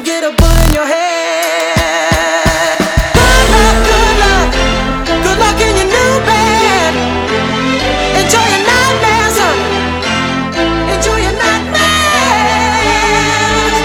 get a bullet in your head. Good luck, good luck, good luck in your new bed. Enjoy your nightmares, honey. Enjoy your nightmares.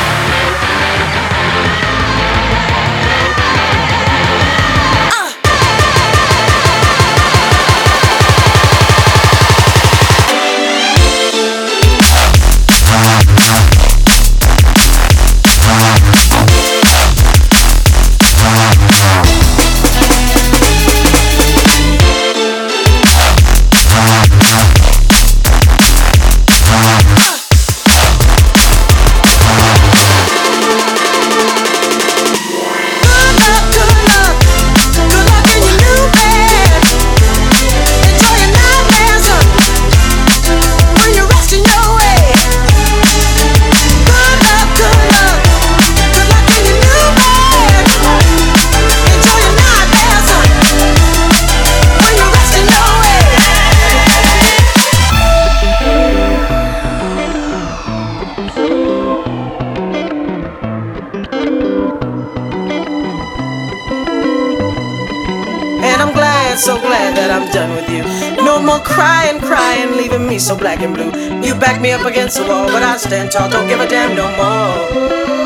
So glad that I'm done with you. No more crying, crying, leaving me so black and blue. You back me up against the wall, but I stand tall, don't give a damn no more.